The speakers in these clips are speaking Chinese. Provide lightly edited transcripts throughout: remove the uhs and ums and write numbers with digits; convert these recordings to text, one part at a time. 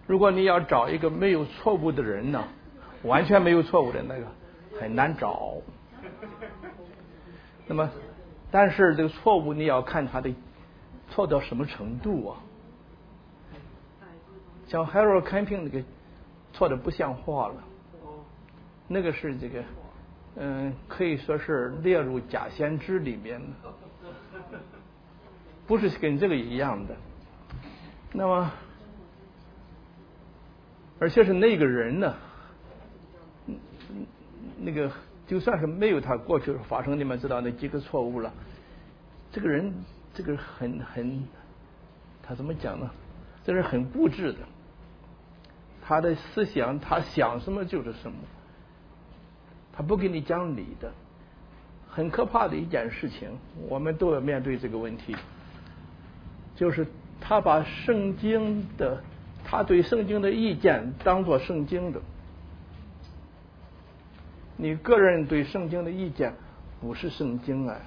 如果你要找一个没有错误的人呢，完全没有错误的那个很难找。那么，但是这个错误你要看他的错到什么程度啊？像 Harold Camping 那个错的不像话了，那个是这个可以说是列入假先知里面的，不是跟这个一样的。那么，而且是那个人呢，那个就算是没有他过去发生，你们知道那几个错误了，这个人这个很他怎么讲呢？这是很固执的，他的思想他想什么就是什么，他不跟你讲理的，很可怕的一件事情。我们都要面对这个问题，就是他把圣经的，他对圣经的意见当作圣经的。你个人对圣经的意见不是圣经啊。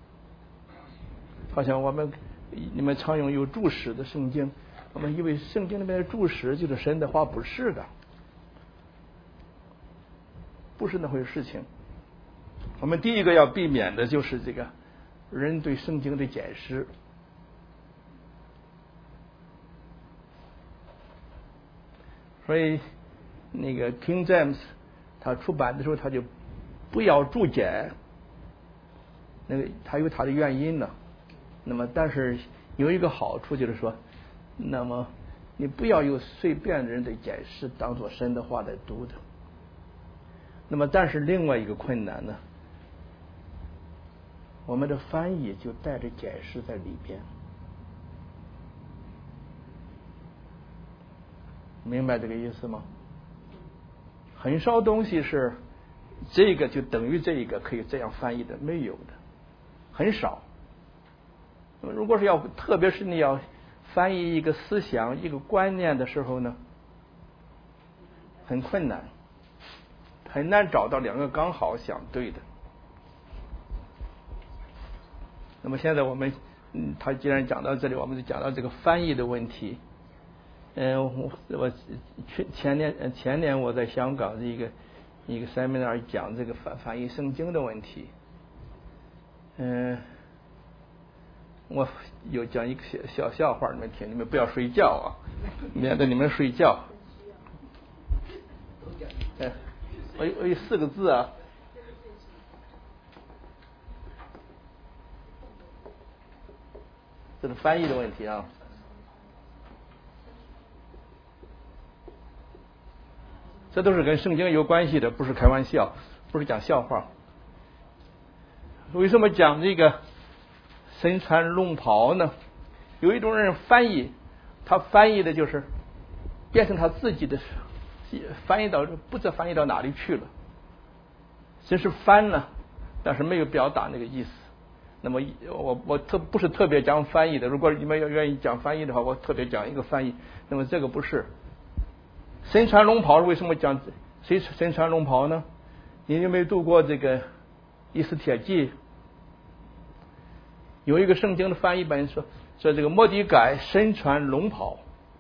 好像你们常用有注释的圣经，我们以为圣经里面的注释就是神的话，不是的，不是那回事情。我们第一个要避免的就是这个人对圣经的解释。所以那个 King James 他出版的时候他就不要注解，那个他有他的原因呢。那么但是有一个好处就是说，那么你不要有随便人的解释当作神的话来读的。那么但是另外一个困难呢，我们的翻译就带着解释在里边，明白这个意思吗？很少东西是这个就等于这个可以这样翻译的，没有的，很少。如果是特别是你要翻译一个思想一个观念的时候呢，很困难，很难找到两个刚好相对的。那么现在我们他既然讲到这里，我们就讲到这个翻译的问题。我前年我在香港的一个 seminar 讲这个翻译圣经的问题。我有讲一个小笑话，你们听，你们不要睡觉啊，免得你们睡觉。我有4个字啊。这是翻译的问题啊。这都是跟圣经有关系的，不是开玩笑，不是讲笑话。为什么讲这个身穿龙袍呢？有一种人翻译，他翻译的就是变成他自己的，翻译到不知道翻译到哪里去了。只是翻了，但是没有表达那个意思。那么我不是特别讲翻译的，如果你们要愿意讲翻译的话，我特别讲一个翻译。那么这个不是身穿龙袍，为什么讲谁身穿龙袍呢？你有没有读过这个以斯帖记？有一个圣经的翻译本说这个末底改身穿龙袍。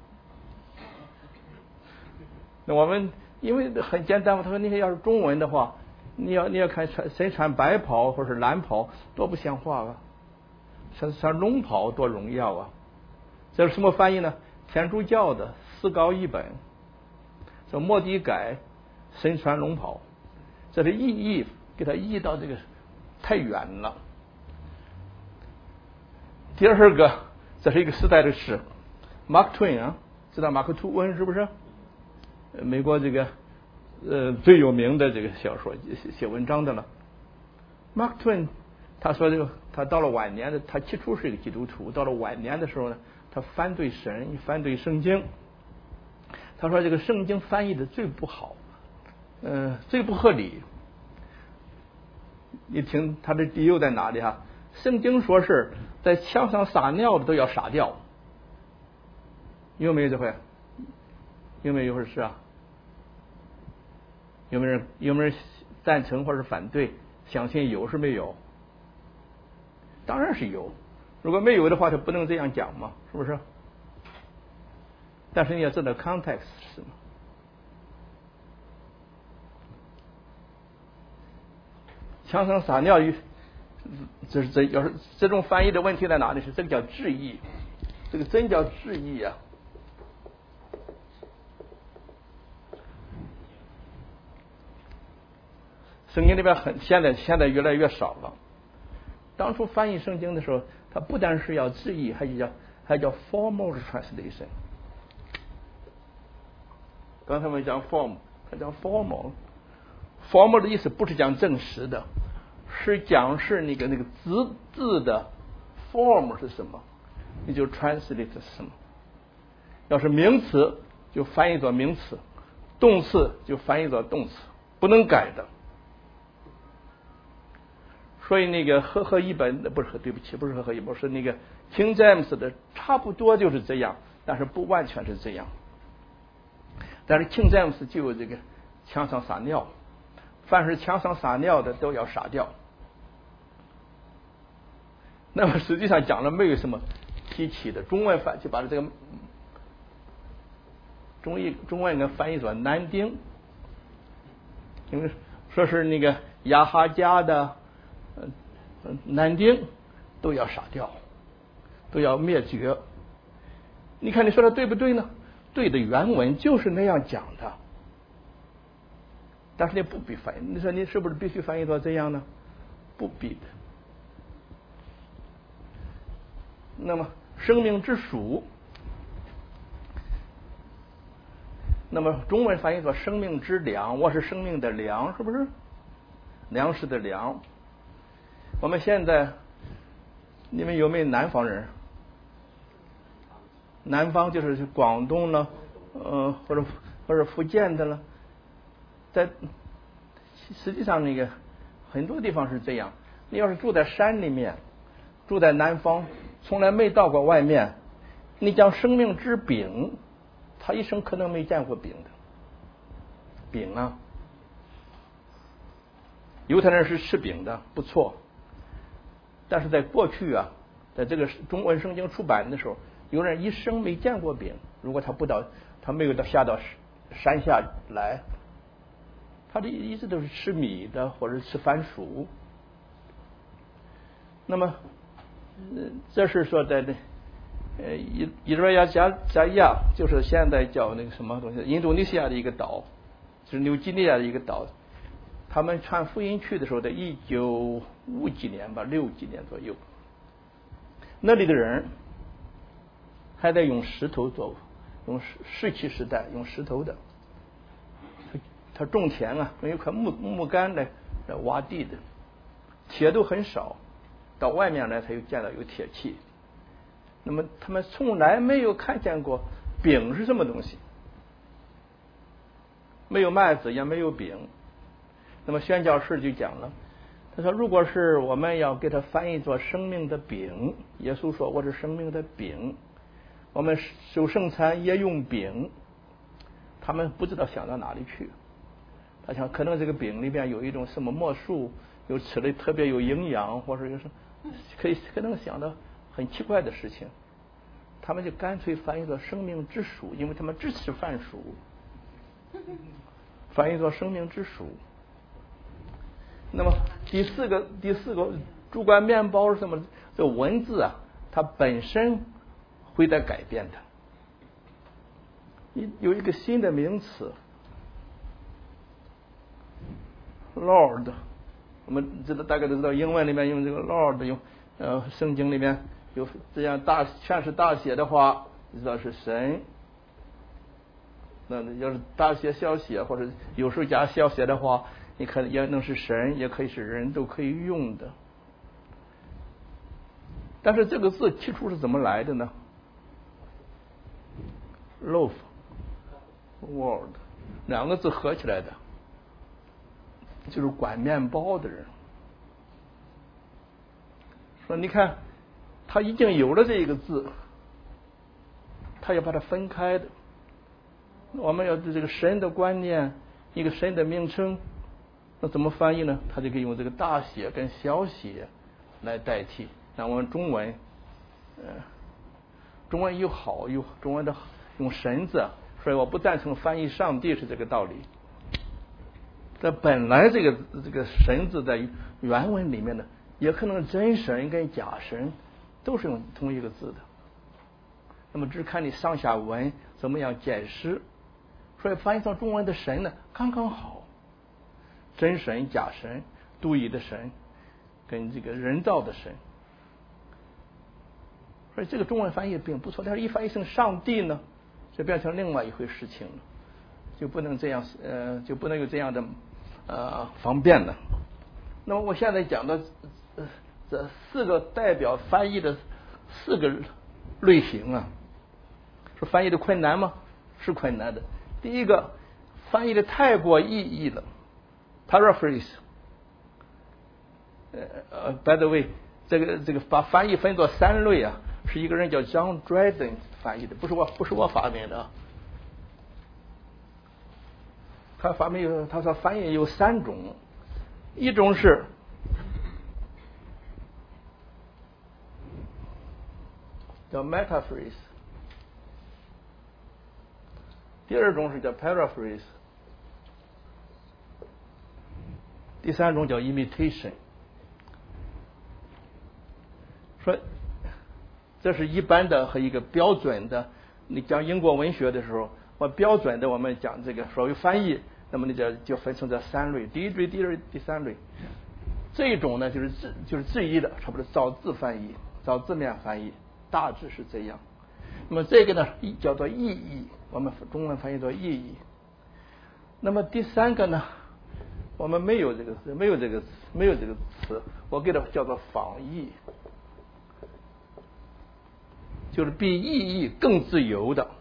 那我们因为很简单，他说你要是中文的话，你要看身穿白袍或是蓝袍，多不像话啊！穿龙袍多荣耀啊！这是什么翻译呢？天主教的4高译本，这末底改身穿龙袍，这是译给他译到这个太远了。第二个，这是一个时代的事 ，Mark Twain 啊，知道马克吐温是不是？美国这个最有名的这个小说写文章的了。Mark Twain 他说这个，他到了晚年的，他起初是一个基督徒，到了晚年的时候呢，他反对神，反对圣经。他说这个圣经翻译的最不好，最不合理。你听他的理由在哪里哈？圣经说是在墙上撒尿的都要杀掉，有没有这回？有没有一回事啊？有没有人赞成或者反对？相信有是没有？当然是有。如果没有的话，就不能这样讲嘛，是不是？ 但是你要知道 context 是什么。枪声撒尿要是这种翻译的问题在哪里？是这个叫质疑，这个真叫质疑啊。圣经里边现在越来越少了。当初翻译圣经的时候，它不单是要质疑，还叫 formal translation。刚才我们讲 form， 它叫 formal。formal 的意思不是讲证实的，是讲是那个字的 form 是什么，你就 translate 是什么。要是名词就翻译作名词，动词就翻译作动词，不能改的。所以那个和合译本不是和合译本，是那个 King James 的差不多就是这样，但是不完全是这样。但是 King James 就有这个墙上撒尿，凡是墙上撒尿的都要杀掉。那么实际上讲了没有什么稀奇的，中文就把这个中文翻译作男丁，因为说是那个亚哈家的男丁都要杀掉，都要灭绝。你看你说的对不对呢？对的，原文就是那样讲的，但是你不必翻译。你说你是不是必须翻译作这样呢？不必的。那么生命之属，那么中文翻译作生命之粮，我是生命的粮，是不是？粮食的粮。我们现在你们有没有南方人？南方就是广东了，或者福建的了。在实际上那个很多地方是这样，你要是住在山里面，住在南方，从来没到过外面，你讲生命之饼，他一生可能没见过饼的。饼啊，犹太人是吃饼的，不错。但是在过去啊，在这个中文圣经出版的时候，有人一生没见过饼。如果他没有下到山下来，他的一直都是吃米的或者吃番薯。那么，这是说在伊瑞亚加亚，就是现在叫那个什么东西，印度尼西亚的一个岛，就是纽几内亚的一个岛。他们传福音去的时候，在1950几年吧，60几年左右，那里的人还在用石头用石器时代用石头的。他种田啊，用一块木杆来挖地的，铁都很少，到外面来才有见到有铁器。那么他们从来没有看见过饼是什么东西，没有麦子也没有饼。那么宣教士就讲了，他说如果是我们要给他翻译作生命的饼，耶稣说我是生命的饼，我们守圣餐也用饼，他们不知道想到哪里去。他想可能这个饼里边有一种什么魔术，有吃的特别有营养，或者有什可能想到很奇怪的事情，他们就干脆翻译作生命之属，因为他们只吃番薯，翻译作生命之属。那么第四个主管面包是什么？这文字啊，它本身会在改变的。有一个新的名词 Lord， 我们大概都知道，英文里面用这个 Lord， 用圣经里面有这样全是大写的话，知道是神。那要是大写小写，或者有时候加小写的话，你看也能是神，也可以是人，都可以用的。但是这个字起初是怎么来的呢？ Loaf Word 两个字合起来的，就是管面包的人说，你看他已经有了这一个字，他要把它分开的。我们要对这个神的观念，一个神的名称，那怎么翻译呢？他就可以用这个大写跟小写来代替。像我们中文有中文的用神字，所以我不赞成翻译上帝是这个道理。这本来这个神字在原文里面呢，也可能真神跟假神都是用同一个字的。那么只看你上下文怎么样解释，所以翻译成中文的神呢刚刚好，真神、假神、独一的神跟这个人造的神，所以这个中文翻译并不错。但是一翻译成上帝呢，就变成另外一回事情了，就不能这样就不能有这样的方便了。那么我现在讲的这4个代表翻译的4个类型啊，说翻译的困难吗？是困难的。第一个，翻译的太过意义了 ，paraphrase。by the way， 这个把翻译分作3类啊，是一个人叫 John Dryden 翻译的，不是我发明的啊。他说翻译有3种，一种是叫 metaphrase， 第2种是叫 paraphrase， 第3种叫 imitation。说这是一般的和一个标准的。你讲英国文学的时候，标准的我们讲这个所谓翻译，那么你就分成这3类，第1类、第2类、第3类。这一种呢就是质疑的，差不多照字翻译、照字面翻译，大致是这样。那么这个呢叫做意译，我们中文翻译做意译。那么第3个呢，我们没有这个词，我给它叫做仿译，就是比意译更自由的。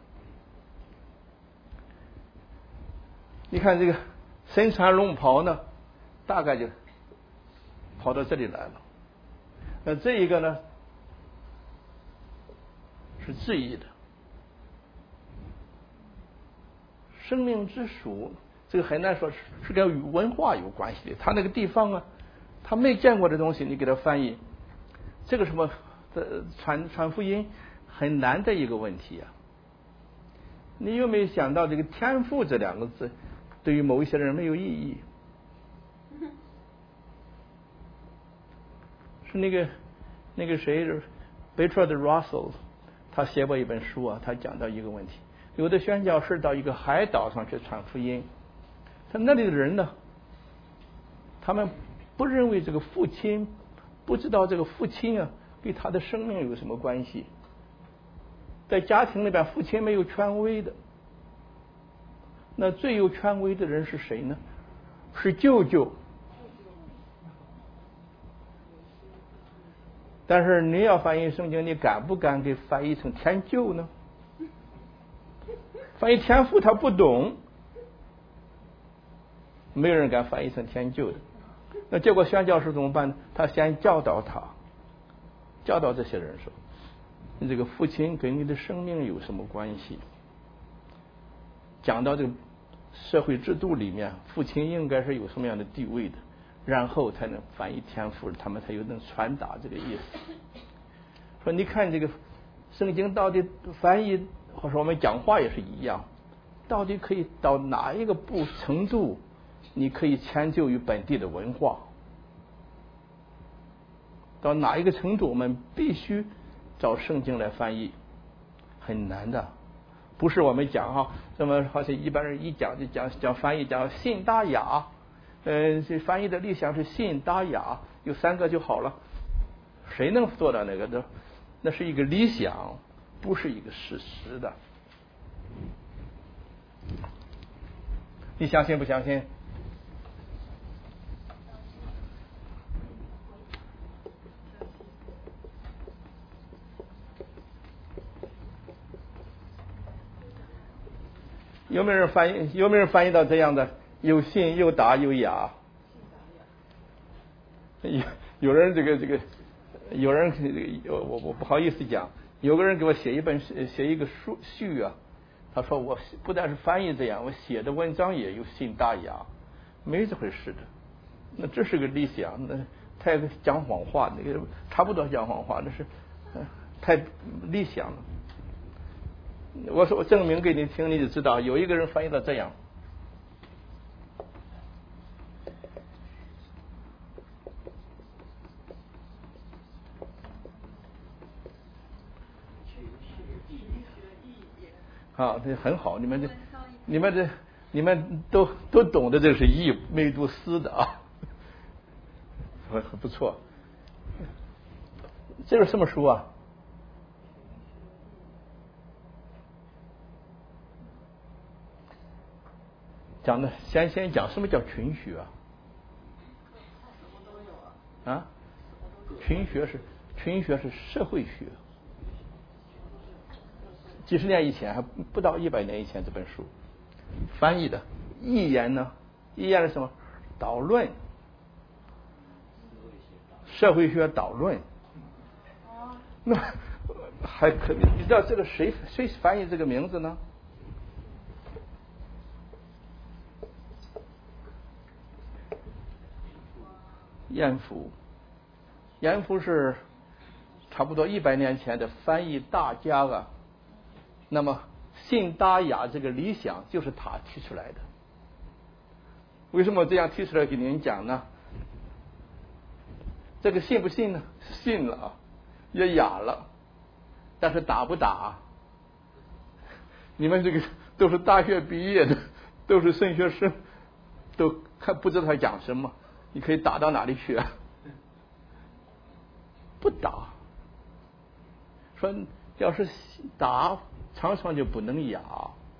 你看这个身穿龙袍呢，大概就跑到这里来了。那这一个呢是质疑的。生命之树，这个很难说是跟与文化有关系的。他那个地方啊，他没见过的东西，你给他翻译，这个什么传福音很难的一个问题啊。你有没有想到这个天赋这2个字对于某一些人没有意义？是那个谁 Bertrand Russell， 他写过一本书啊，他讲到一个问题，有的宣教士到一个海岛上去传福音，他那里的人呢，他们不认为这个父亲，不知道这个父亲啊跟他的生命有什么关系。在家庭里边，父亲没有权威的，那最有权威的人是谁呢？是舅舅。但是你要翻译圣经，你敢不敢给翻译成天舅呢？翻译天父他不懂，没有人敢翻译成天舅的。那结果宣教士怎么办？他先教导这些人说，你这个父亲跟你的生命有什么关系？讲到这个社会制度里面，父亲应该是有什么样的地位的，然后才能翻译天赋，他们才有能传达这个意思。说你看这个圣经到底翻译，或者我们讲话也是一样，到底可以到哪一个程度，你可以迁就于本地的文化？到哪一个程度，我们必须照圣经来翻译，很难的。不是我们讲哈，这么好像一般人一讲就讲翻译，讲信达雅，这翻译的理想是信达雅，有3个就好了。谁能做到那个的？那是一个理想，不是一个事实的。你相信不相信？有没有人翻译到这样的？又信又达又雅。有人有人我不好意思讲，有个人给我写一个序啊，他说我不但是翻译这样，我写的文章也有信达雅，没这回事的。那这是个理想，那太讲谎话，那个差不多讲谎话，那是太理想了。 我说我证明给你听，你就知道有一个人翻译到这样。啊，这很好，你们都懂得这是义，没读诗的啊，很不错。这是什么书啊？讲的先讲什么叫群学啊？群学是社会学。几十年以前，还不到100年以前，这本书翻译的。义言呢？义言是什么？导论，社会学导论。那还可以，你知道这个谁翻译这个名字呢？晏夫。晏夫是差不多100年前的翻译大家啊。那么信达雅这个理想就是他提出来的。为什么这样提出来给您讲呢？这个信不信呢？信了啊，也雅了，但是打不打？你们这个都是大学毕业的，都是神学生，都不知道他讲什么，你可以打到哪里去啊？不打。说要是打，常常就不能雅。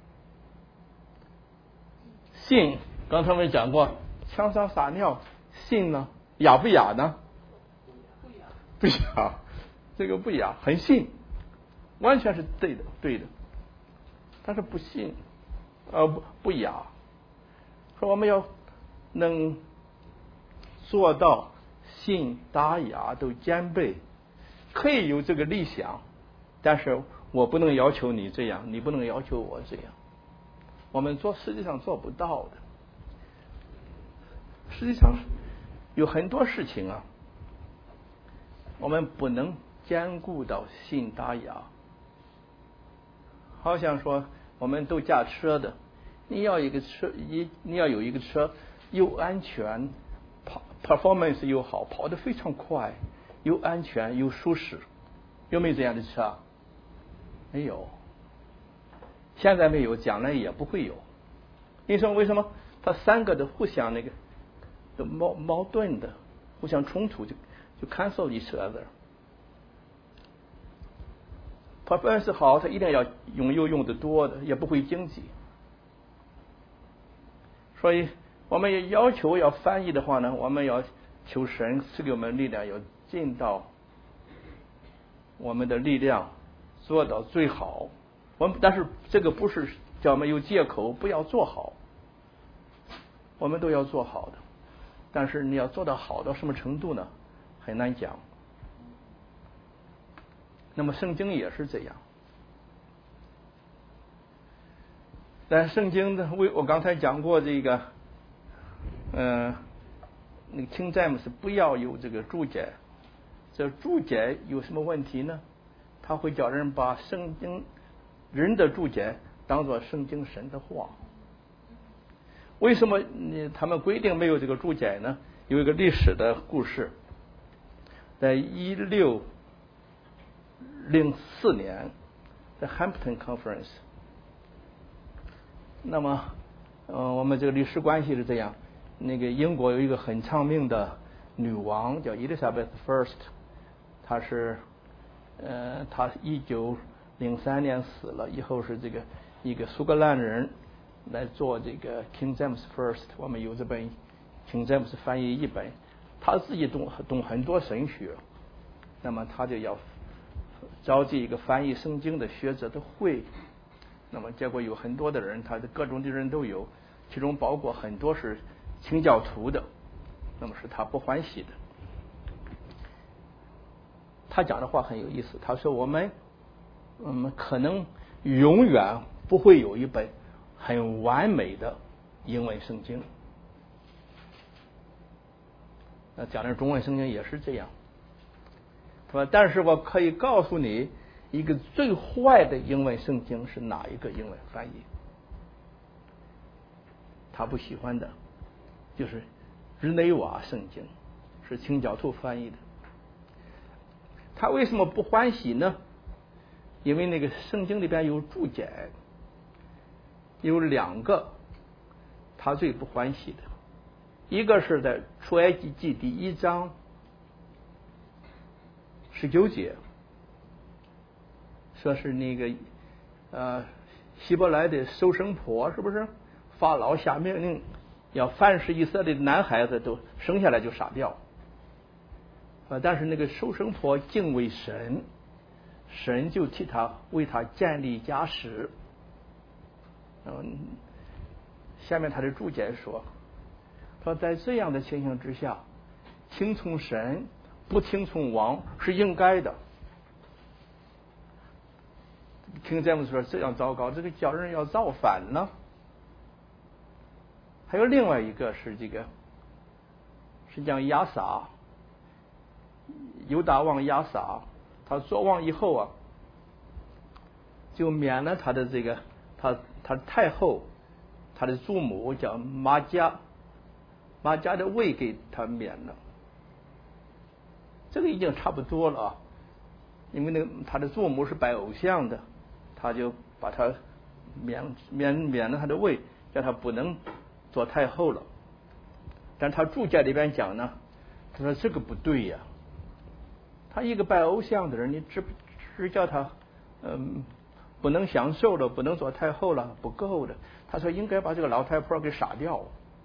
信，刚才我们讲过，枪上撒尿，信呢，雅不雅呢？不雅，这个不雅，很信，完全是对的，但是不信，不雅。说我们要能做到信达雅都兼备，可以有这个理想，但是我不能要求你这样，你不能要求我这样，我们实际上做不到的。实际上有很多事情啊，我们不能兼顾到信达雅。好像说我们都驾车的，你要有一个车又安全，performance 又好，跑得非常快，又安全又舒适，有没有这样的车？没有，现在没有，将来也不会有。你说为什么？它三个都互相都矛盾的，互相冲突，就 cancel each other。performance 好，它一定要用得多的，也不会经济。所以我们也要求要翻译的话呢，我们要求神赐给我们力量，要尽到我们的力量，做到最好。但是这个不是叫我们有借口不要做好，我们都要做好的。但是你要做到好到什么程度呢？很难讲。那么圣经也是这样。但圣经的我刚才讲过这个，那个King James不要有这个注解。这注解有什么问题呢？他会叫人把圣经人的注解当作圣经神的话。为什么他们规定没有这个注解呢？有一个历史的故事，在1604年在 Hampton Conference。那么我们这个历史关系是这样，那个英国有一个很长命的女王叫 Elizabeth I， 她1903年死了以后，是这个一个苏格兰人来做这个 King James I。 我们有这本 King James 翻译译本，他自己懂很多神学，那么他就要召集一个翻译圣经的学者的会。那么结果有很多的人，他的各种的人都有，其中包括很多是清教徒的，那么是他不欢喜的。他讲的话很有意思，他说我们可能永远不会有一本很完美的英文圣经。那讲的中文圣经也是这样，是吧？但是我可以告诉你， 一个最坏的英文圣经是哪一个英文翻译？他不喜欢的就是日内瓦圣经，是清教徒翻译的。他为什么不欢喜呢？因为那个圣经里边有注解，有2个他最不欢喜的，一个是在出埃及记第1章19节，说是那个希伯来的收生婆，是不是法老下命令要凡是以色列的男孩子都生下来就杀掉但是那个收生婆敬畏神，神就为他建立家室。下面他的注解说在这样的情形之下，听从神不听从王是应该的。听詹姆斯说这样糟糕，这个叫人要造反呢。还有另外一个是是讲亚撒，犹大王亚撒，他做王以后就免了他的他太后，他的祖母叫玛迦的位给他免了。这个已经差不多了因为他的祖母是拜偶像的，他就把他免了他的位，叫他不能做太后了。但他注解里边讲呢，他说这个不对呀，他一个拜偶像的人，你只叫他不能享受了，不能做太后了，不够的。他说应该把这个老太婆给杀掉。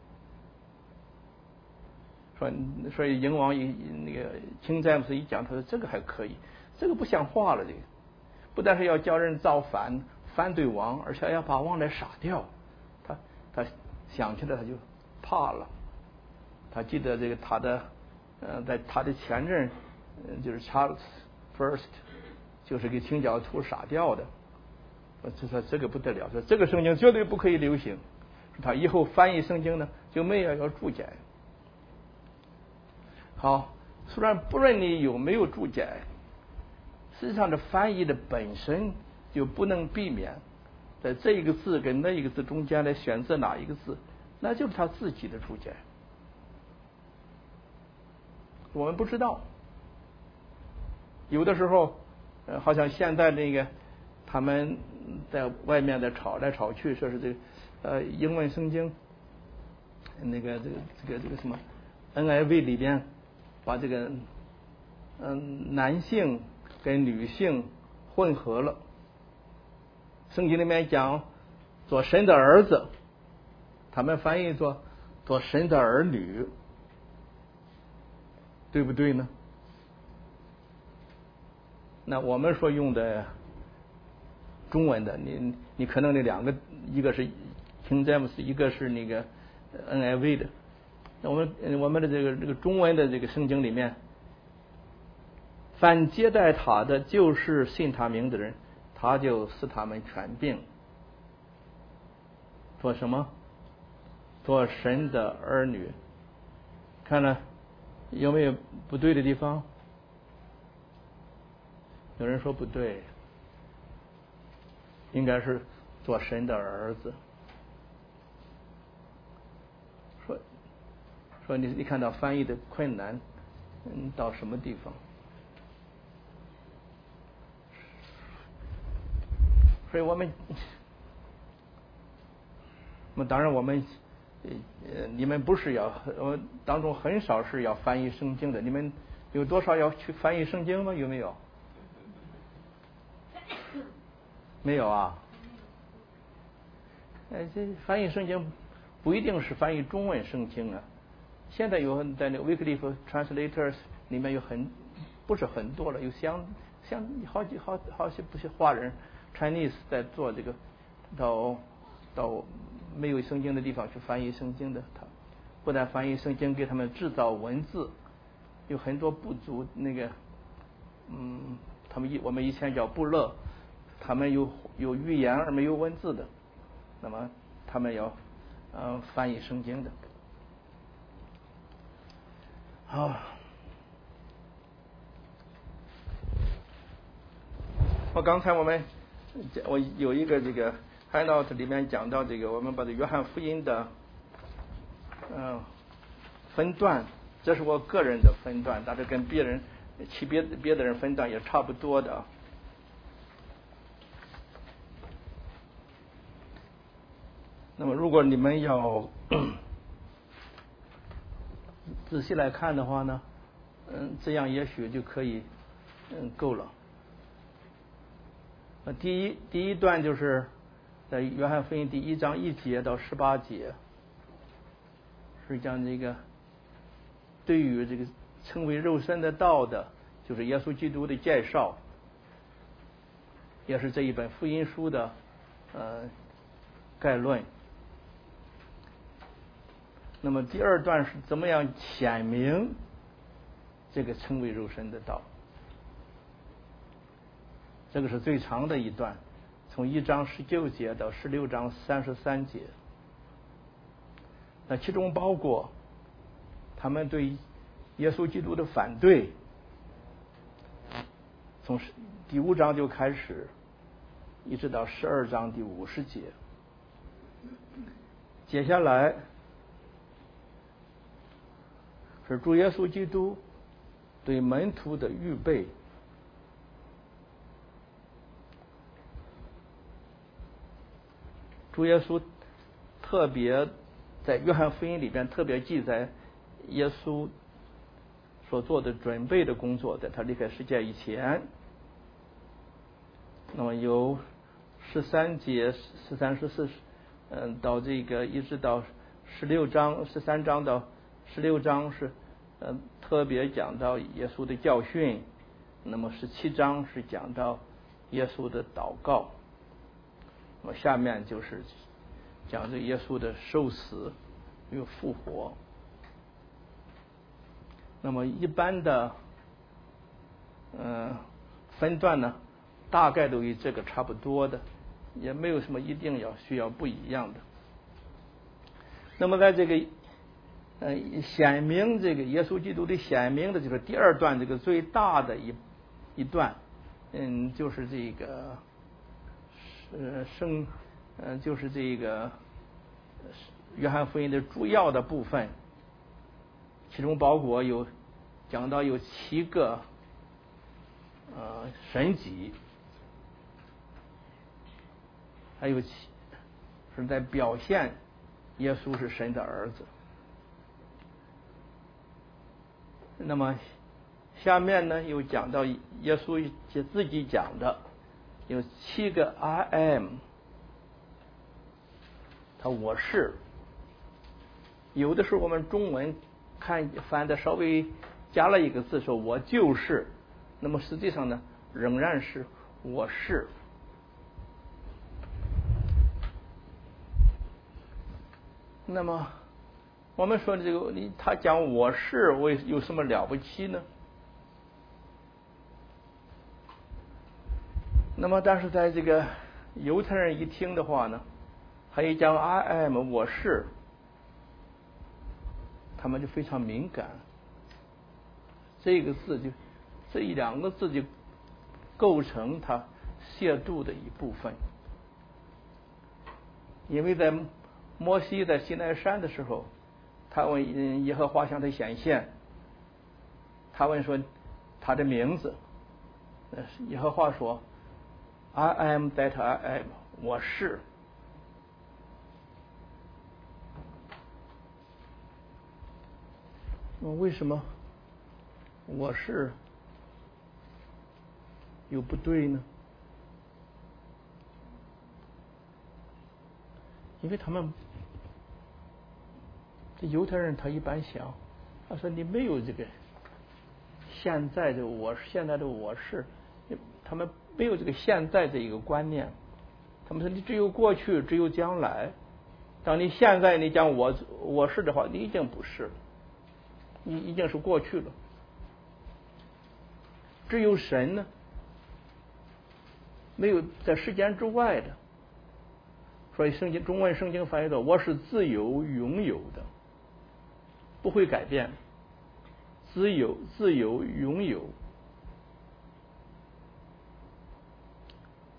所以英王那个清詹姆斯一讲，他说这个还可以，这个不像话了，这个不但是要叫人造反对王，而且要把王来杀掉。他想起来他就怕了。他记得他的在他的前任就是 Charles First 就是给清教徒杀掉的。说这个不得了，说这个圣经绝对不可以流行。他以后翻译圣经呢就没有要注解。好，虽然不论你有没有注解，实际上的翻译的本身就不能避免在这一个字跟那一个字中间来选择哪一个字，那就是他自己的注解。我们不知道，有的时候好像现在他们在外面在吵来吵去，说是英文圣经这个什么 NIV 里边把男性跟女性混合了。圣经里面讲做神的儿子，他们翻译做神的儿女，对不对呢？那我们所用的中文的，你可能那2个，一个是 King James， 一个是那个 NIV 的。那我们的这个中文的这个圣经里面，凡接待他的，就是信他名的人，他就使他们全病。做什么？做神的儿女。看了有没有不对的地方？有人说不对，应该是做神的儿子。说你看到翻译的困难到什么地方？所以我们当然你们不是当中很少是要翻译圣经的，你们有多少要去翻译圣经吗？有没有？没有啊。这翻译圣经不一定是翻译中文圣经啊。现在在那个 Wycliffe Translators 里面不是很多了，有像好些不是华人 Chinese 在做这个到没有圣经的地方去翻译圣经的。他不但翻译圣经，给他们制造文字，有很多部族我们以前叫部落，他们有语言而没有文字的，那么他们要翻译圣经的。好， 刚才我有一个这个 handout 里面讲到这个，我们把这约翰福音的分段，这是我个人的分段，但是跟别的人分段也差不多的。那么如果你们要仔细来看的话呢，这样也许就可以够了。第一段就是在约翰福音第1章1节到18节，是讲这个对于这个称为肉身的道的，就是耶稣基督的介绍，也是这一本福音书的概论。那么第2段是怎么样显明这个称为肉身的道，这个是最长的一段，从1章19节到16章33节。那其中包括他们对耶稣基督的反对，从第5章就开始，一直到12章第50节。接下来是主耶稣基督对门徒的预备。主耶稣特别在约翰福音里边特别记载耶稣所做的准备的工作，在他离开世界以前。那么有13节、13、14，到这个一直到16章，13章到16章是特别讲到耶稣的教训。那么17章是讲到耶稣的祷告。那么下面就是讲这耶稣的受死与复活。那么一般的分段呢，大概都与这个差不多的，也没有什么一定需要不一样的。那么在这个显明这个耶稣基督的显明的就是第2段这个最大的一段，就是这个就是这个约翰福音的主要的部分，其中包括讲到有7个神迹，还有是在表现耶稣是神的儿子。那么下面呢又讲到耶稣自己讲的有7个 I am， 我是。有的时候我们中文翻的稍微加了一个字说我就是，那么实际上呢仍然是我是。那么我们说这个他讲我是有什么了不起呢？那么但是在这个犹太人一听的话呢，还有讲 I am 我是，他们就非常敏感，这2个字就构成他亵渎的一部分。因为在摩西在西奈山的时候，他问耶和华向他显现，他问说他的名字，耶和华说 I am that I am， 我是。为什么我是又不对呢？因为这犹太人他一般想，他说你没有这个现在的我是，他们没有这个现在这一个观念。他们说你只有过去，只有将来。当你现在你讲我是的话，你已经不是，你已经是过去了。只有神呢，没有在时间之外的。所以中文圣经翻译的我是自由拥有的，不会改变，自由拥有。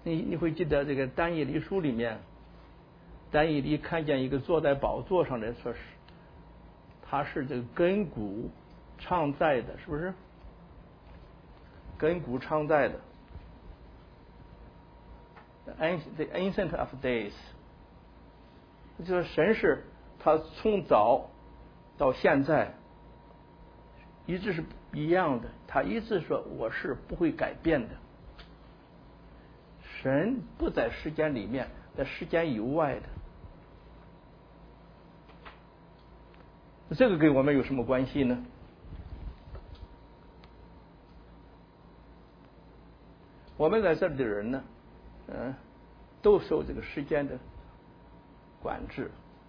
你会记得这个但以理书里面，但以理看见一个坐在宝座上的说是，他是这个亘古常在的，是不是？亘古常在的 ，the ancient of days， 就是神是他从早到现在一直是一样的，他一直说我是不会改变的。神不在时间里面，在时间以外的。这个跟我们有什么关系呢？我们在这里的人呢，都受这个时间的管制。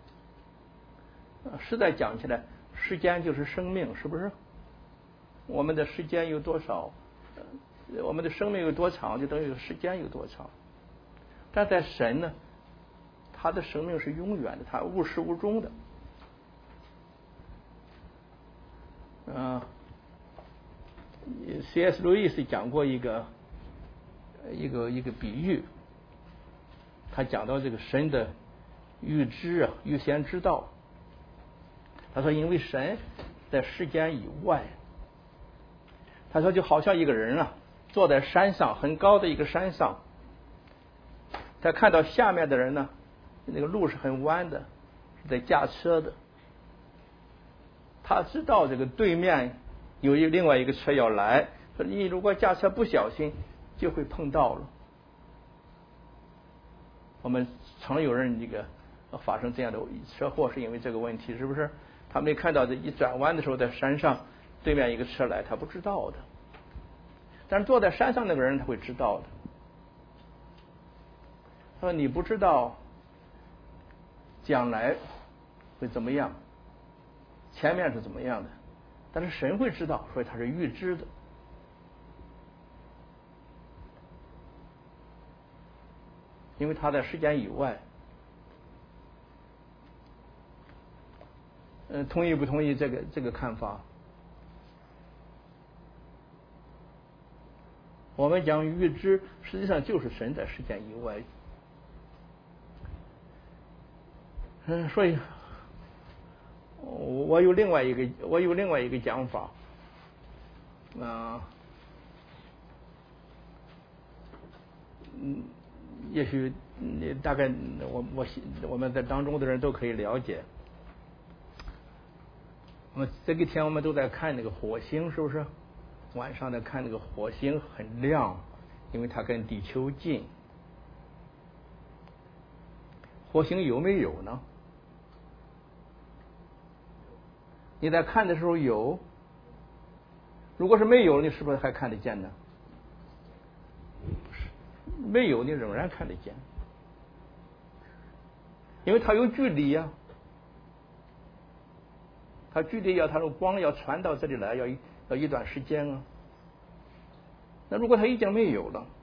实在讲起来，时间就是生命，是不是？我们的时间有多少？我们的生命有多长，就等于时间有多长。但在神呢，他的生命是永远的，他无始无终的。C.S. 路易斯讲过一个比喻，他讲到这个神的预知啊，预先知道。他说，因为神在时间以外，他说就好像一个人啊，坐在山上很高的一个山上，他看到下面的人呢，那个路是很弯的，是在驾车的。他知道这个对面有另外一个车要来，说你如果驾车不小心，就会碰到了。我们常有人这个发生这样的车祸，是因为这个问题，是不是？他没看到这一转弯的时候，在山上对面一个车来，他不知道的。但是坐在山上那个人他会知道的。他说你不知道将来会怎么样，前面是怎么样的，但是神会知道，所以他是预知的。因为他在时间以外。同意不同意这个看法？我们讲预知，实际上就是神在时间以外。所以我有另外一个讲法，也许你大概我们在当中的人都可以了解。这几天我们都在看那个火星，是不是？晚上在看那个火星很亮，因为它跟地球近。火星有没有呢？你在看的时候有，如果是没有，你是不是还看得见呢？没有，你仍然看得见，因为它有距离呀。它距离它的光要传到这里来，要一段时间啊。那如果它已经没有了，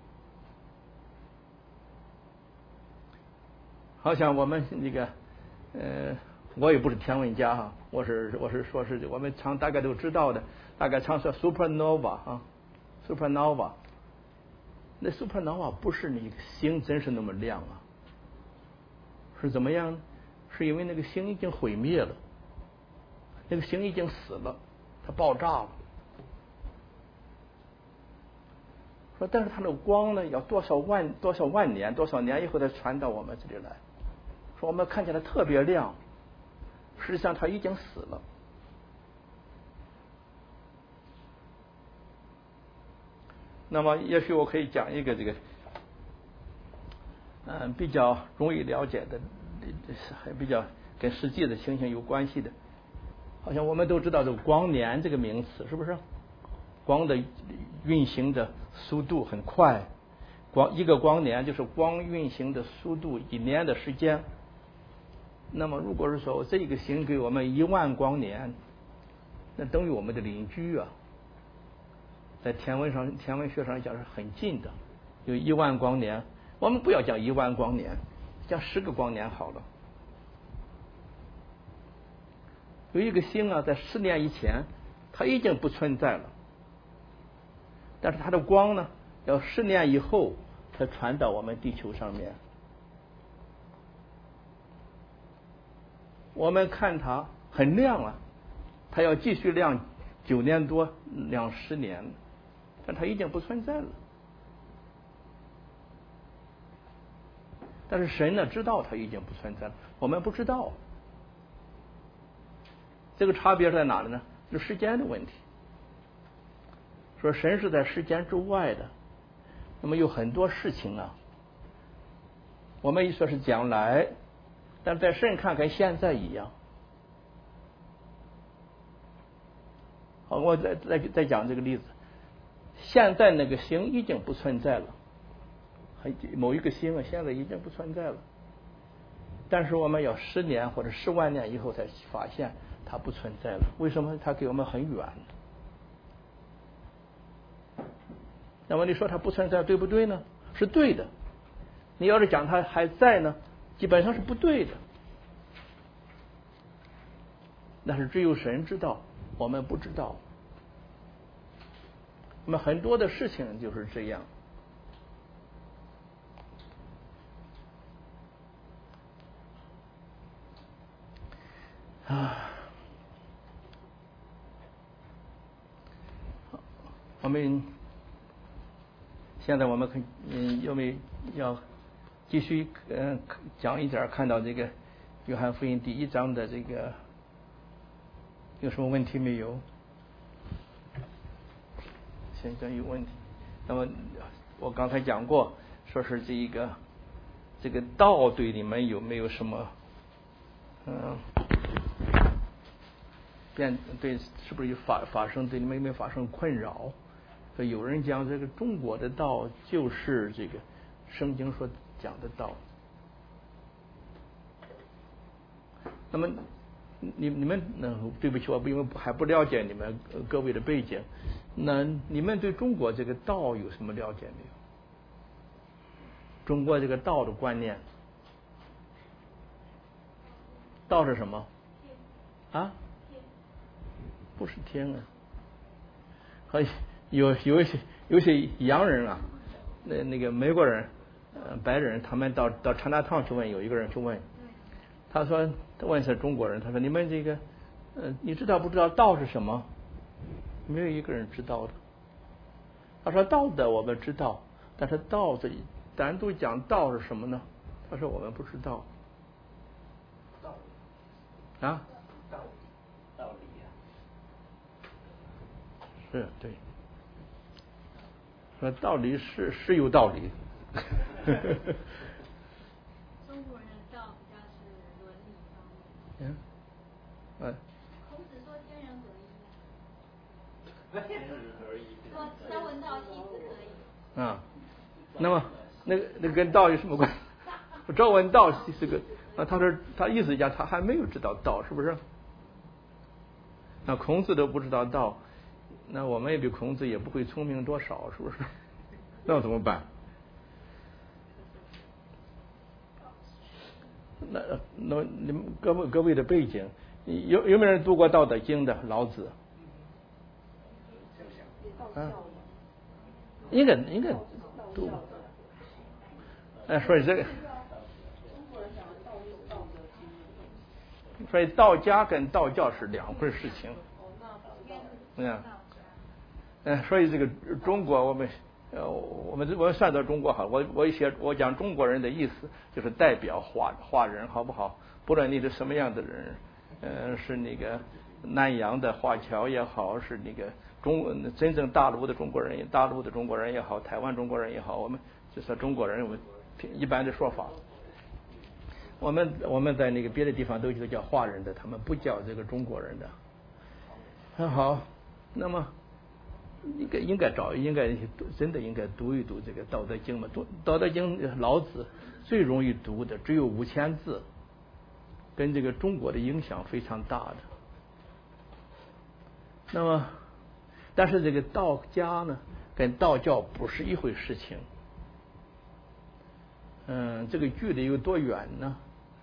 好像我们那个我也不是天文家哈，我是说是我们大概都知道的，大概常说 supernova 啊 ，supernova。那 supernova 不是那个星真是那么亮啊，是怎么样呢？是因为那个星已经毁灭了。那个星已经死了，它爆炸了。说，但是它的光呢，要多少万年、多少年以后才传到我们这里来。说我们看起来特别亮，实际上它已经死了。那么，也许我可以讲一个这个，比较容易了解的，还比较跟实际的情形有关系的。好像我们都知道这个光年这个名词，是不是？光的运行的速度很快，一个光年就是光运行的速度1年的时间。那么如果是说这个星给我们1万光年，那等于我们的邻居啊，在天文学上讲是很近的，有1万光年。我们不要讲1万光年，讲10个光年好了。有一个星啊，在10年以前，它已经不存在了，但是它的光呢，要10年以后它传到我们地球上面，我们看它很亮啊，它要继续亮9年多，亮10年，但它已经不存在了。但是神呢知道它已经不存在了，我们不知道。这个差别在哪里呢？就是时间的问题。说神是在时间之外的，那么有很多事情啊，我们一说是将来，但在神看跟现在一样。好，我再讲这个例子。现在那个星已经不存在了，某一个星啊，现在已经不存在了。但是我们要10年或者10万年以后才发现它不存在了。为什么？它给我们很远。那么你说它不存在对不对呢？是对的。你要是讲它还在呢，基本上是不对的。但是只有神知道，我们不知道。那么很多的事情就是这样。我们现在我们有没有要继续讲一点，看到这个约翰福音第1章的这个有什么问题没有？现在有问题。那么我刚才讲过，说是这个道对你们有没有什么对，是不是有发生对你们有没有发生困扰？所以有人讲这个中国的道就是这个圣经所讲的道。那么你们对不起，我因为还不了解你们各位的背景，那你们对中国这个道有什么了解没有？中国这个道的观念，道是什么？啊？不是天啊！和有些洋人啊，那个美国人、白人，他们到长大堂去问，有一个人去问，他说他问是中国人，他说你们这个你知道不知道道是什么？没有一个人知道的。他说道的我们知道，但是道这单独讲道是什么呢？他说我们不知道。啊？道理啊。是对。说道理是有道理。 中国人的道比较是伦理方面。孔子说天人合一。说朝闻道，夕死可以。 啊，那么那跟道有什么关系？朝闻道是个他说他意思讲他还没有知道道，是不是？那孔子都不知道道，那我们也比孔子也不会聪明多少，是不是？那怎么办？那你们各位的背景，有没有人读过《道德经》的老子？啊，应该读。所以这个，所以道家跟道教是两回事情。所以这个中国我们算到中国好，我讲中国人的意思就是代表华人，好不好？不论你是什么样的人，是那个南洋的华侨也好，是那个真正大陆的中国人也好，台湾中国人也好，我们就是中国人，我们一般的说法。我们在那个别的地方都叫华人的，他们不叫这个中国人的。很好，那么应该真的应该读一读这个《道德经》嘛。《道德经》老子最容易读的，只有5000字，跟这个中国的影响非常大的。那么，但是这个道家呢，跟道教不是一回事情。这个距离有多远呢？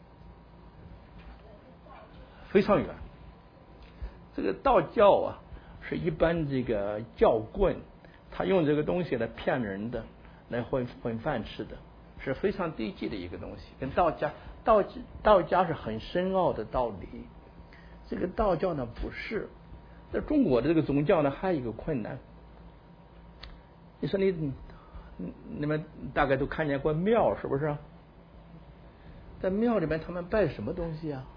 非常远。这个道教啊，是一般这个教棍，他用这个东西来骗人的， 来混饭吃的，是非常低级的一个东西。跟道家是很深奥的道理，这个道教呢不是。在中国的这个宗教呢，还有一个困难。你说你们大概都看见过庙是不是？在庙里面他们拜什么东西啊？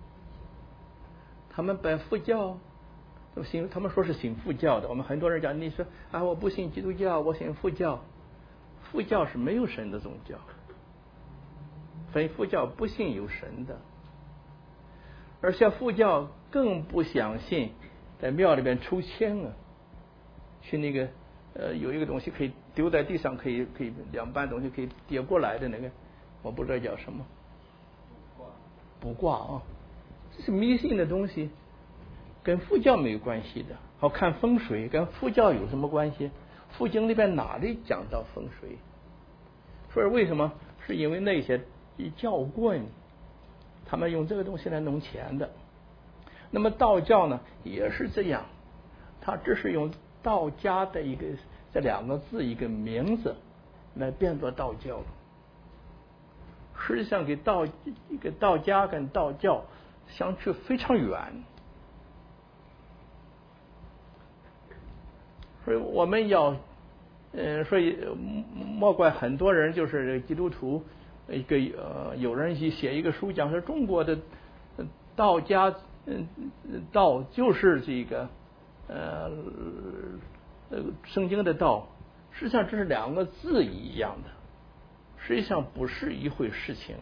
他们拜佛教，他们说是信佛教的。我们很多人讲，你说啊，我不信基督教，我信佛教。佛教是没有神的宗教，佛教不信有神的，而且佛教更不相信在庙里边抽签啊，去那个有一个东西可以丢在地上，可以两半东西可以叠过来的那个，我不知道叫什么，卜卦啊，这是迷信的东西，跟佛教没有关系的。好，看风水跟佛教有什么关系？佛经里边哪里讲到风水？说是为什么？是因为那些教棍，他们用这个东西来弄钱的。那么道教呢，也是这样，他只是用道家的这两个字一个名字来变作道教。实际上给道家跟道教相去非常远。所以我们要所以莫怪很多人就是基督徒有人写一个书讲说中国的道家道就是这个圣经的道，实际上这是两个字一样的，实际上不是一回事情。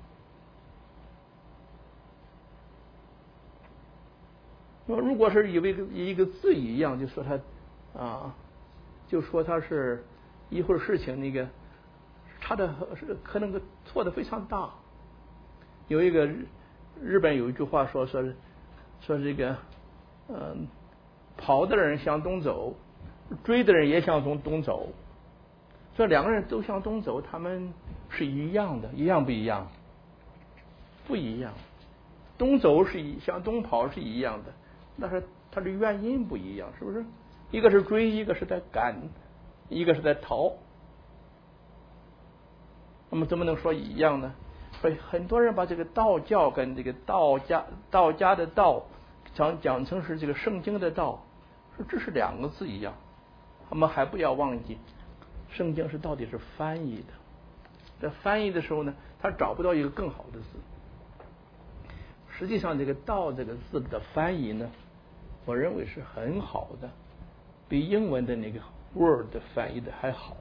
如果是以为一个字一样，就说它就说它是一回事情，那个差的可能错的非常大。有一个日本有一句话说这个跑的人向东走，追的人也向东走，这两个人都向东走，他们是一样的，一样不一样？不一样。东走向东跑是一样的，但是它的原因不一样，是不是？一个是追，一个是在赶，一个是在逃。那么怎么能说一样呢？所以很多人把这个道教跟这个道家的道讲成是这个圣经的道，说这是两个字一样。他们还不要忘记，圣经到底是翻译的，在翻译的时候呢，他找不到一个更好的字。实际上这个道这个字的翻译呢，我认为是很好的，比英文的那个 word 翻译的还好。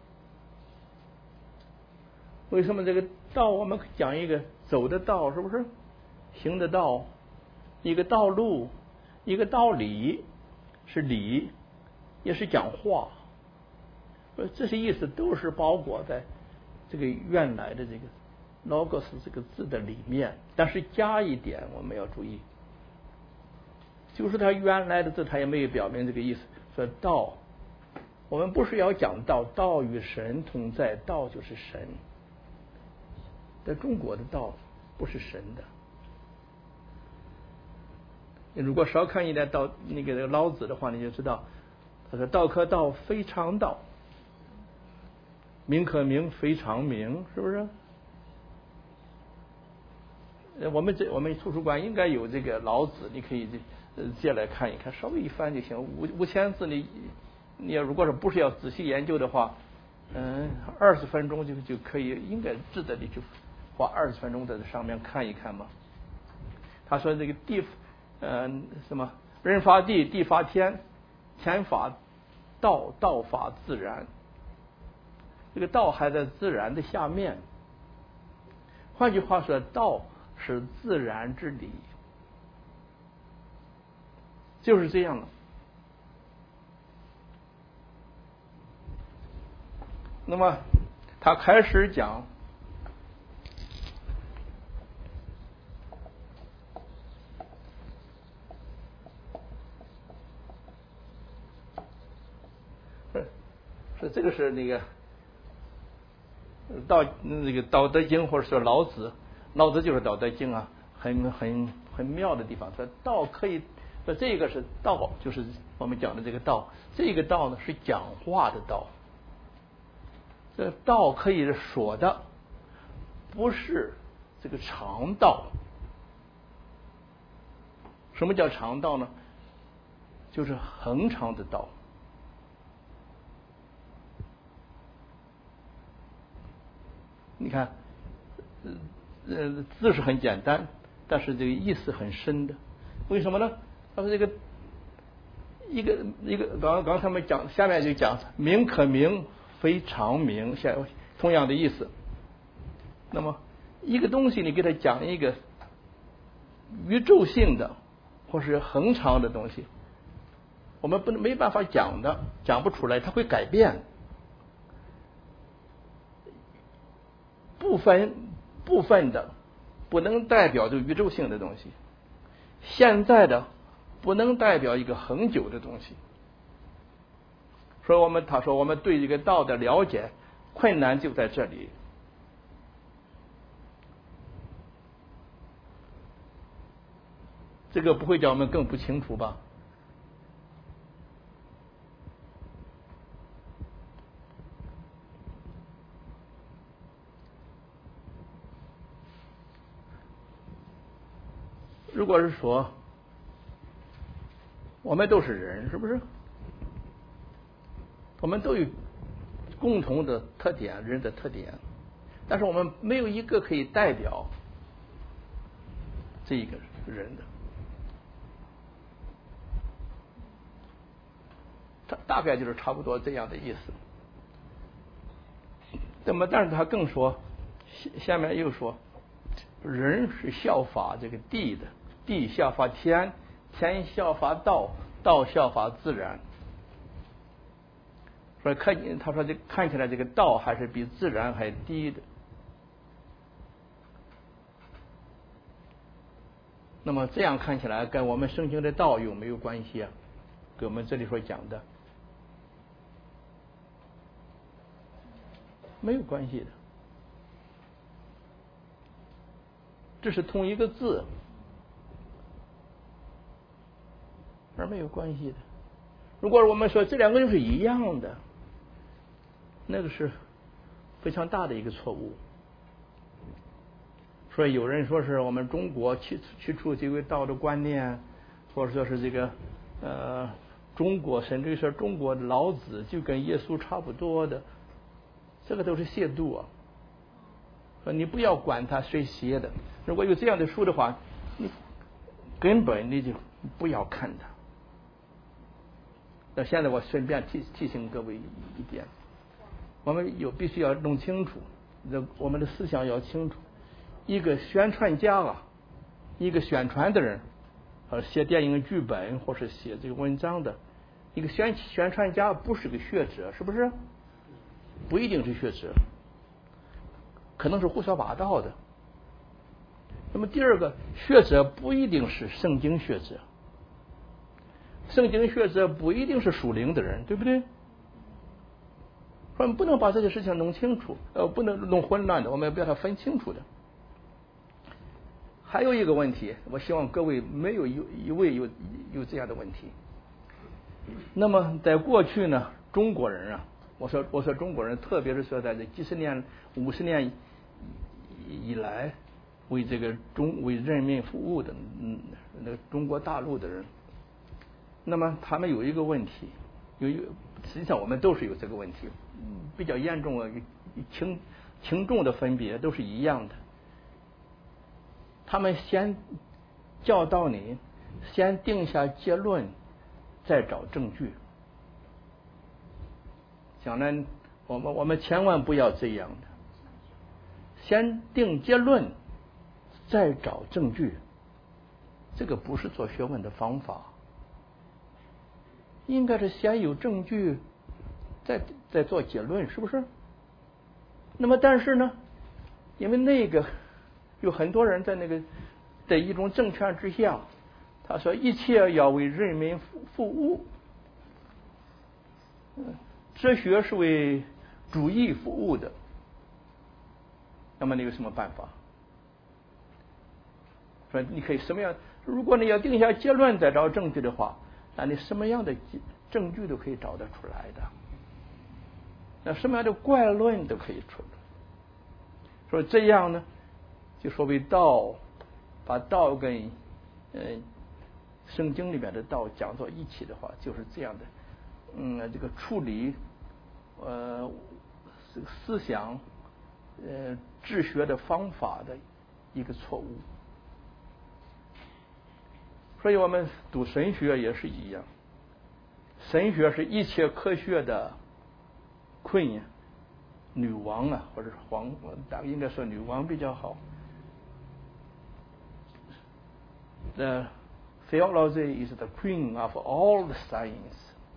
为什么这个道我们讲一个走的道，是不是行的道，一个道路，一个道理，是理也是讲话，这些意思都是包裹在这个原来的这个 logos 这个字的里面，但是加一点我们要注意，就是它原来的字它也没有表明这个意思。说道，我们不是要讲道与神同在，道就是神。在中国的道不是神的。你如果少看一点那个老子的话，你就知道，他说道可道，非常道；名可名，非常名，是不是？我们图书馆应该有这个老子，你可以借来看一看，稍微一翻就行。5000字你如果是不是要仔细研究的话，20分钟就可以，应该值得你去花20分钟在这上面看一看嘛。他说这个什么人法地，地法天，天法道，道法自然。这个道还在自然的下面。换句话说，道是自然之理，就是这样的。那么他开始讲是这个是那个那个道德经，或者说老子就是道德经啊，很妙的地方。说道可以，说这个是道，就是我们讲的这个道，这个道呢是讲话的道。 这道可以说的不是这个常道。什么叫常道呢？就是恒常的道。你看，字是很简单，但是这个意思很深的。为什么呢？他说这个一个刚才我们讲，下面就讲名可名，非常名，同样的意思。那么一个东西，你给它讲一个宇宙性的或是恒常的东西，我们没办法讲的，讲不出来，它会改变。部分的不能代表这宇宙性的东西，现在的不能代表一个恒久的东西。所以他说我们对这个道的了解困难就在这里。这个不会叫我们更不清楚吧？如果是说我们都是人，是不是？我们都有共同的特点，人的特点，但是我们没有一个可以代表这一个人的。他大概就是差不多这样的意思。那么，但是他更说，下面又说，人是效法这个地的，地效法天，天效法道，道效法自然。所以他说这看起来这个道还是比自然还低的。那么这样看起来，跟我们圣经的道有没有关系啊？跟我们这里所讲的没有关系的，这是同一个字，而没有关系的。如果我们说这两个就是一样的，那个是非常大的一个错误。所以有人说是我们中国去除这个道德观念，或者说是这个中国甚至说中国的老子就跟耶稣差不多的，这个都是亵渎啊！你不要管他谁写的，如果有这样的书的话，你根本你就不要看它。那现在我顺便提醒各位一点，我们必须要弄清楚，我们的思想要清楚。一个宣传家啊，一个宣传的人，写电影剧本或是写这个文章的，一个宣传家不是个学者，是不是？不一定是学者，可能是胡说八道的。那么第二个，学者不一定是圣经学者，圣经学者不一定是属灵的人，对不对？我们不能把这些事情弄清楚，不能弄混乱的，我们要把它分清楚的。还有一个问题，我希望各位没有一位有这样的问题。那么在过去呢，中国人啊，我说中国人，特别是说在这几十年、50年以来，为人民服务的那个中国大陆的人，那么他们有一个问题，实际上我们都是有这个问题，比较严重啊，轻重的分别都是一样的。他们先教导你，先定下结论，再找证据。将来我们千万不要这样的，先定结论，再找证据。这个不是做学问的方法，应该是先有证据，再做结论，是不是？那么但是呢，因为那个有很多人在一种政权之下，他说一切要为人民服务，哲学是为主义服务的，那么你有什么办法？说你可以什么样？如果你要定下结论再找证据的话，那你什么样的证据都可以找得出来的。 那什么样的怪论都可以出来。所以这样呢，就所谓道，把道跟圣经里面的道讲到一起的话，就是这样的，这个处理这个思想治学的方法的一个错误。所以我们读神学也是一样，神学是一切科学的queen，女王啊，或者是大概应该说女王比较好。The theology is the queen of all the science。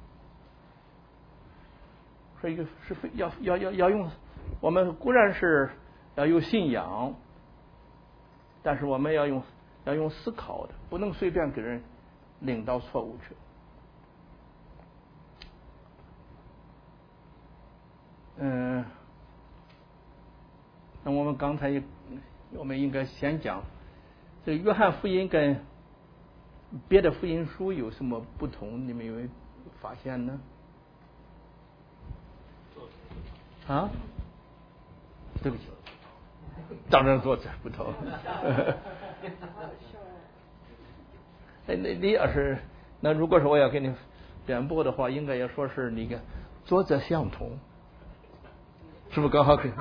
所以是要用，我们固然是要有信仰，但是我们要用思考的，不能随便给人领到错误去。那我们刚才我们应该先讲这个约翰福音跟别的福音书有什么不同？你们有没有发现呢？啊？对不起，当然作者不同。你要是那如果说我要给你辩驳的话，应该要说是那个作者相同，是不是刚好可以？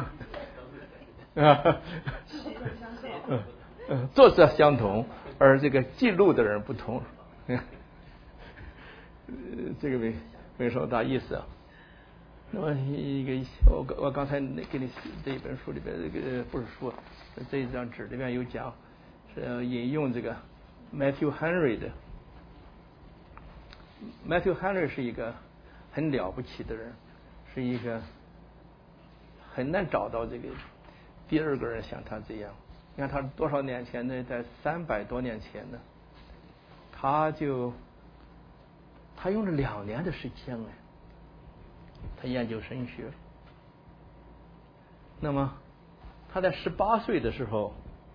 作者相同，而这个记录的人不同。这个没什么大意思啊。那么我刚才给你这一本书里边，这个不是书，这一张纸里面有讲，是引用这个 Matthew Henry 的。Matthew Henry 是一个很了不起的人，是一个很难找到这个第二个人像他这样。你看他多少年前呢？在300多年前呢，他用了2年的时间哎，他研究神学。那么他在18岁的时候，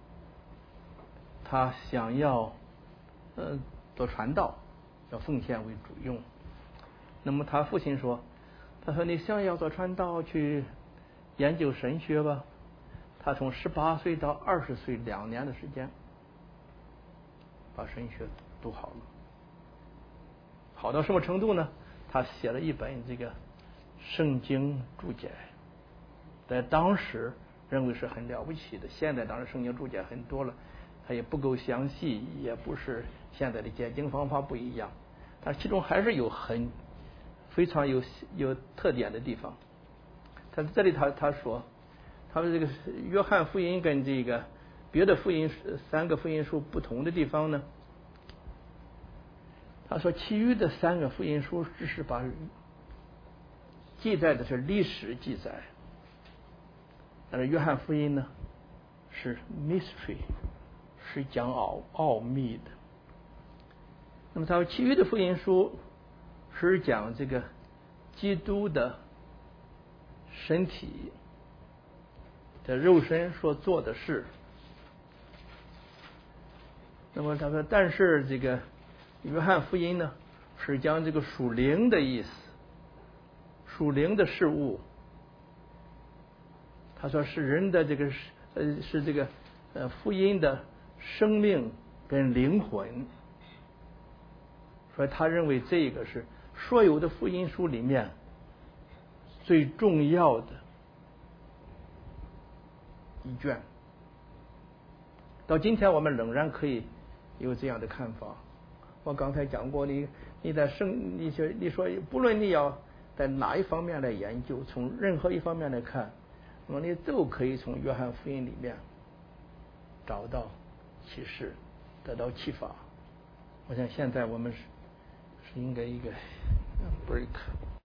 他想要做传道，要奉献为主用。那么他父亲说，他说你想要做传道，去研究神学吧。他从18岁到20岁2年的时间，把神学读好了。好到什么程度呢？他写了一本这个圣经注解，在当时认为是很了不起的。现在当然圣经注解很多了，它也不够详细，也不是现在的解经方法不一样，但其中还是有非常有特点的地方。他这里他说，他们这个约翰福音跟这个别的3个福音书不同的地方呢，他说其余的3个福音书只是把记载的是历史记载，但是约翰福音呢是 mystery， 是讲奥秘的。那么他说其余的福音书是讲这个基督的身体的肉身所做的事。那么他说，但是这个约翰福音呢，是将这个属灵的意思，属灵的事物。他说是人的这个是这个福音的生命跟灵魂。所以他认为这个是所有的福音书里面最重要的一卷。到今天我们仍然可以有这样的看法。我刚才讲过，你说不论你要在哪一方面来研究，从任何一方面来看，那么你都可以从约翰福音里面找到启示，得到启发。我想现在我们是应该一个 break。